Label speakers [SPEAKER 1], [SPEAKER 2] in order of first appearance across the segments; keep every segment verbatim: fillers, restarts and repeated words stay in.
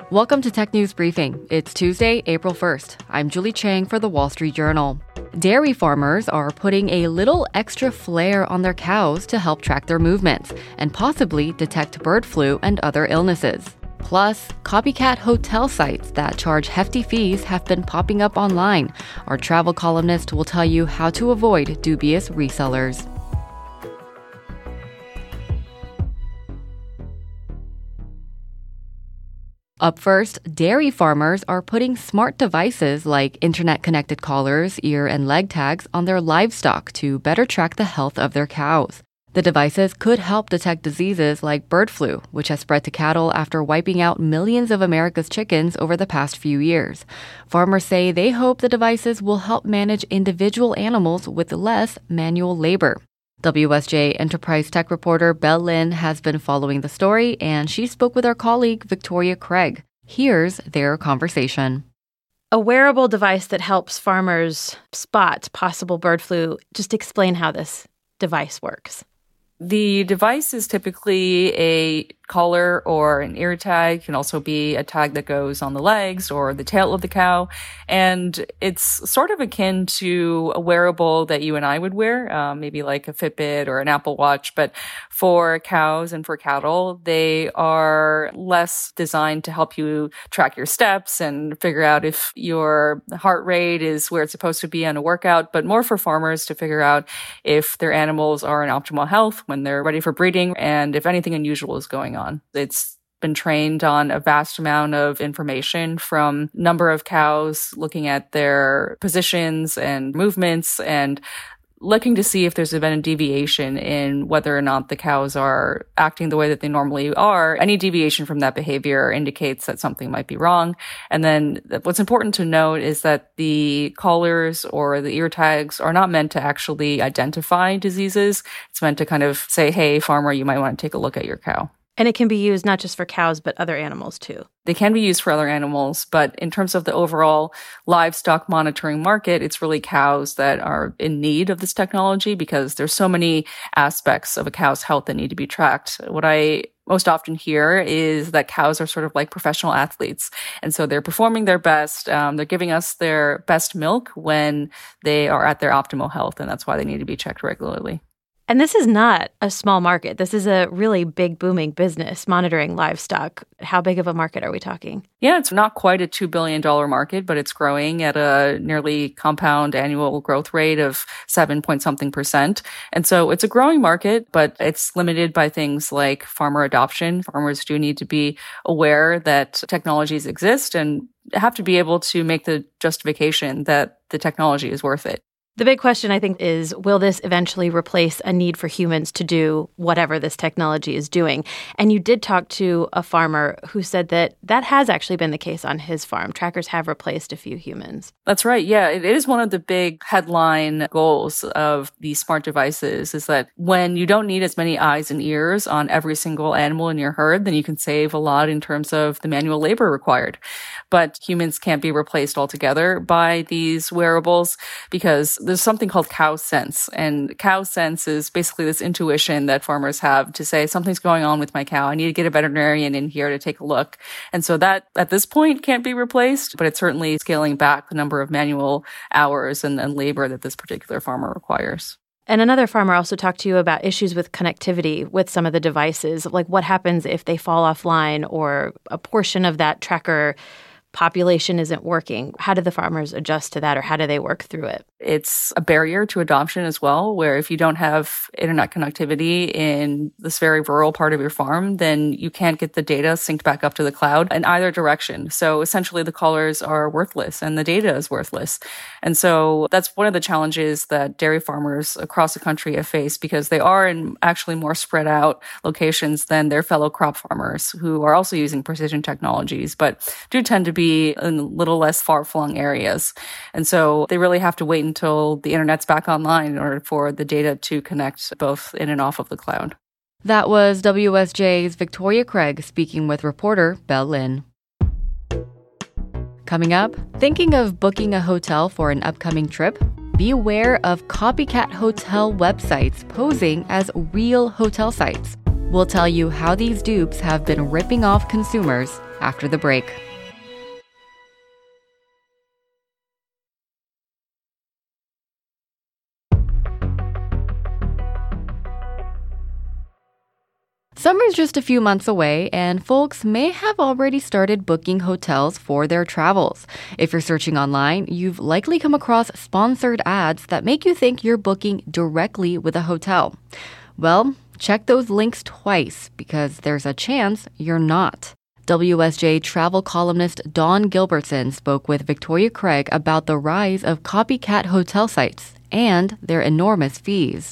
[SPEAKER 1] Welcome to Tech News Briefing. It's Tuesday, April first. I'm Julie Chang for the Wall Street Journal. Dairy farmers are putting a little extra flair on their cows to help track their movements and possibly detect bird flu and other illnesses. Plus, copycat hotel sites that charge hefty fees have been popping up online. Our travel columnist will tell you how to avoid dubious resellers. Up first, dairy farmers are putting smart devices like internet-connected collars, ear and leg tags on their livestock to better track the health of their cows. The devices could help detect diseases like bird flu, which has spread to cattle after wiping out millions of America's chickens over the past few years. Farmers say they hope the devices will help manage individual animals with less manual labor. W S J Enterprise Tech reporter Belle Lin has been following the story, and she spoke with our colleague Victoria Craig. Here's their conversation.
[SPEAKER 2] A wearable device that helps farmers spot possible bird flu. Just explain how this device works.
[SPEAKER 3] The device is typically a collar or an ear tag. It can also be a tag that goes on the legs or the tail of the cow. And it's sort of akin to a wearable that you and I would wear, um, maybe like a Fitbit or an Apple Watch. But for cows and for cattle, they are less designed to help you track your steps and figure out if your heart rate is where it's supposed to be on a workout, but more for farmers to figure out if their animals are in optimal health when they're ready for breeding and if anything unusual is going on. It's been trained on a vast amount of information from number of cows, looking at their positions and movements and looking to see if there's been a deviation in whether or not the cows are acting the way that they normally are. Any deviation from that behavior indicates that something might be wrong. And then what's important to note is that the collars or the ear tags are not meant to actually identify diseases. It's meant to kind of say, hey, farmer, you might want to take a look at your cow.
[SPEAKER 2] And it can be used not just for cows, but other animals too.
[SPEAKER 3] They can be used for other animals, but in terms of the overall livestock monitoring market, it's really cows that are in need of this technology because there's so many aspects of a cow's health that need to be tracked. What I most often hear is that cows are sort of like professional athletes. And so they're performing their best. Um, they're giving us their best milk when they are at their optimal health. And that's why they need to be checked regularly.
[SPEAKER 2] And this is not a small market. This is a really big, booming business, monitoring livestock. How big of a market are we talking?
[SPEAKER 3] Yeah, it's not quite a two billion dollars market, but it's growing at a nearly compound annual growth rate of seven point something percent. And so it's a growing market, but it's limited by things like farmer adoption. Farmers do need to be aware that technologies exist and have to be able to make the justification that the technology is worth it.
[SPEAKER 2] The big question, I think, is will this eventually replace a need for humans to do whatever this technology is doing? And you did talk to a farmer who said that that has actually been the case on his farm. Trackers have replaced a few humans.
[SPEAKER 3] That's right. Yeah, it is one of the big headline goals of these smart devices is that when you don't need as many eyes and ears on every single animal in your herd, then you can save a lot in terms of the manual labor required. But humans can't be replaced altogether by these wearables because there's something called cow sense. And cow sense is basically this intuition that farmers have to say, something's going on with my cow. I need to get a veterinarian in here to take a look. And so that at this point can't be replaced, but it's certainly scaling back the number of manual hours and, and labor that this particular farmer requires.
[SPEAKER 2] And another farmer also talked to you about issues with connectivity with some of the devices, like what happens if they fall offline or a portion of that tracker population isn't working. How do the farmers adjust to that, or how do they work through it?
[SPEAKER 3] It's a barrier to adoption as well, where if you don't have internet connectivity in this very rural part of your farm, then you can't get the data synced back up to the cloud in either direction. So essentially the collars are worthless and the data is worthless. And so that's one of the challenges that dairy farmers across the country have faced, because they are in actually more spread out locations than their fellow crop farmers who are also using precision technologies, but do tend to be in a little less far-flung areas. And so they really have to wait until the internet's back online in order for the data to connect both in and off of the cloud.
[SPEAKER 1] That was W S J's Victoria Craig speaking with reporter Belle Lin. Coming up, thinking of booking a hotel for an upcoming trip? Be aware of copycat hotel websites posing as real hotel sites. We'll tell you how these dupes have been ripping off consumers after the break. Summer's just a few months away, and folks may have already started booking hotels for their travels. If you're searching online, you've likely come across sponsored ads that make you think you're booking directly with a hotel. Well, check those links twice, because there's a chance you're not. W S J travel columnist Dawn Gilbertson spoke with Victoria Craig about the rise of copycat hotel sites and their enormous fees.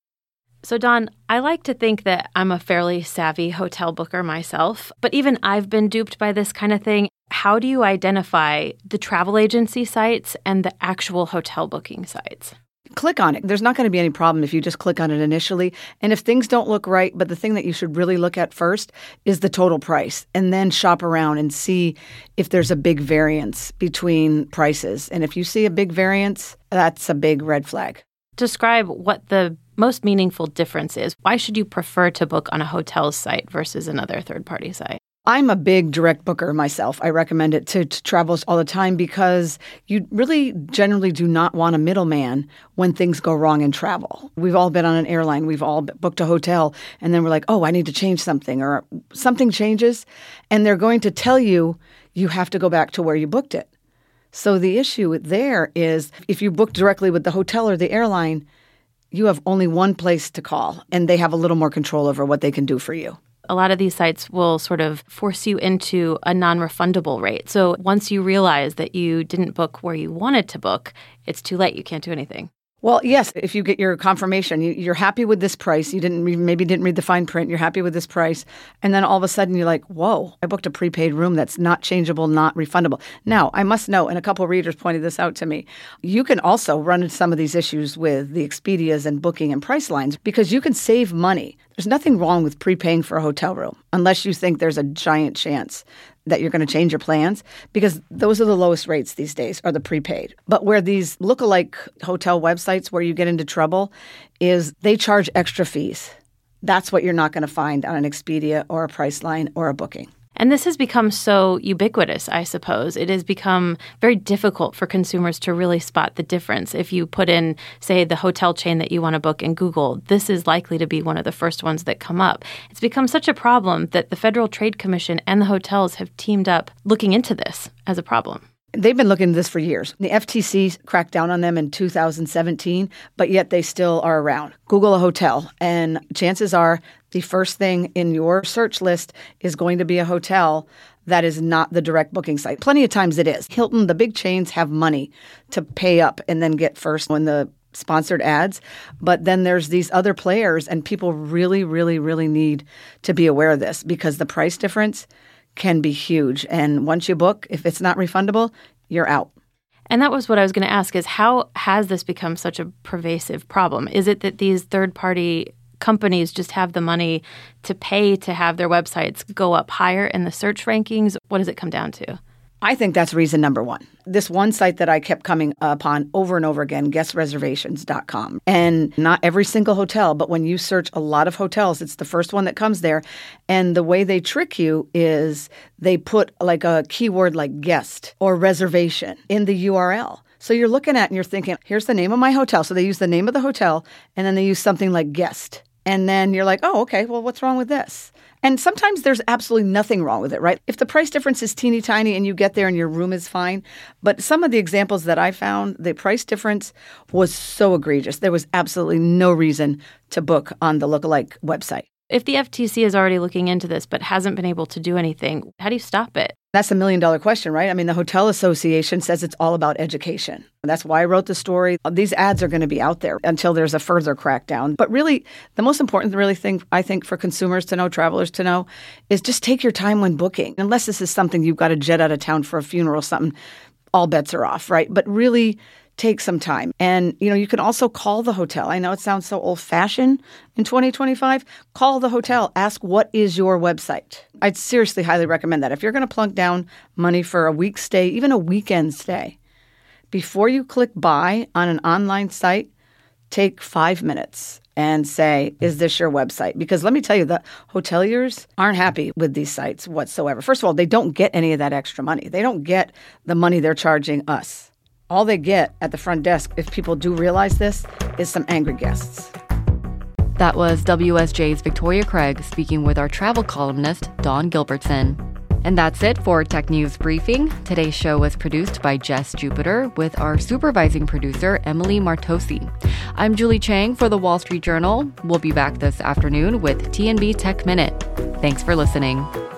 [SPEAKER 2] So, Dawn, I like to think that I'm a fairly savvy hotel booker myself, but even I've been duped by this kind of thing. How do you identify the travel agency sites and the actual hotel booking sites?
[SPEAKER 4] Click on it. There's not going to be any problem if you just click on it initially. And if things don't look right, but the thing that you should really look at first is the total price, and then shop around and see if there's a big variance between prices. And if you see a big variance, that's a big red flag.
[SPEAKER 2] Describe what the most meaningful difference is. Why should you prefer to book on a hotel's site versus another third-party site?
[SPEAKER 4] I'm a big direct booker myself. I recommend it to, to travelers all the time because you really generally do not want a middleman when things go wrong in travel. We've all been on an airline. We've all booked a hotel, and then we're like, oh, I need to change something, or something changes, and they're going to tell you you have to go back to where you booked it. So the issue there is if you book directly with the hotel or the airline, you have only one place to call, and they have a little more control over what they can do for you.
[SPEAKER 2] A lot of these sites will sort of force you into a non-refundable rate. So once you realize that you didn't book where you wanted to book, it's too late. You can't do anything.
[SPEAKER 4] Well, yes, if you get your confirmation, you, you're happy with this price. You didn't read, maybe didn't read the fine print. You're happy with this price. And then all of a sudden you're like, whoa, I booked a prepaid room that's not changeable, not refundable. Now, I must note, and a couple of readers pointed this out to me, you can also run into some of these issues with the Expedias and Booking and Pricelines because you can save money. There's nothing wrong with prepaying for a hotel room unless you think there's a giant chance that you're going to change your plans, because those are the lowest rates these days, are the prepaid. But where these lookalike hotel websites where you get into trouble is they charge extra fees. That's what you're not going to find on an Expedia or a Priceline or a Booking.
[SPEAKER 2] And this has become so ubiquitous, I suppose. It has become very difficult for consumers to really spot the difference. If you put in, say, the hotel chain that you want to book in Google, this is likely to be one of the first ones that come up. It's become such a problem that the Federal Trade Commission and the hotels have teamed up looking into this as a problem.
[SPEAKER 4] They've been looking at this for years. The F T C cracked down on them in two thousand seventeen, but yet they still are around. Google a hotel, and chances are the first thing in your search list is going to be a hotel that is not the direct booking site. Plenty of times it is. Hilton, the big chains have money to pay up and then get first when the sponsored ads. But then there's these other players, and people really, really, really need to be aware of this because the price difference can be huge. And once you book, if it's not refundable, you're out.
[SPEAKER 2] And that was what I was going to ask is how has this become such a pervasive problem? Is it that these third-party companies just have the money to pay to have their websites go up higher in the search rankings? What does it come down to?
[SPEAKER 4] I think that's reason number one. This one site that I kept coming upon over and over again, guest reservations dot com. And not every single hotel, but when you search a lot of hotels, it's the first one that comes there. And the way they trick you is they put like a keyword like guest or reservation in the U R L. So you're looking at and you're thinking, here's the name of my hotel. So they use the name of the hotel, and then they use something like guest. And then you're like, oh, okay, well, what's wrong with this? And sometimes there's absolutely nothing wrong with it, right? If the price difference is teeny tiny and you get there and your room is fine. But some of the examples that I found, the price difference was so egregious. There was absolutely no reason to book on the lookalike website.
[SPEAKER 2] If the F T C is already looking into this but hasn't been able to do anything, how do you stop it?
[SPEAKER 4] That's a million dollar question, right? I mean, the Hotel Association says it's all about education. That's why I wrote the story. These ads are going to be out there until there's a further crackdown. But really, the most important really thing I think for consumers to know, travelers to know, is just take your time when booking. Unless this is something you've got to jet out of town for a funeral or something, all bets are off, right? But really take some time. And, you know, you can also call the hotel. I know it sounds so old-fashioned in twenty twenty-five. Call the hotel. Ask, what is your website? I'd seriously highly recommend that. If you're going to plunk down money for a week stay, even a weekend stay, before you click buy on an online site, take five minutes and say, is this your website? Because let me tell you, the hoteliers aren't happy with these sites whatsoever. First of all, they don't get any of that extra money. They don't get the money they're charging us. All they get at the front desk, if people do realize this, is some angry guests.
[SPEAKER 1] That was W S J's Victoria Craig speaking with our travel columnist, Dawn Gilbertson. And that's it for Tech News Briefing. Today's show was produced by Jess Jupiter with our supervising producer, Emily Martosi. I'm Julie Chang for The Wall Street Journal. We'll be back this afternoon with T N B Tech Minute. Thanks for listening.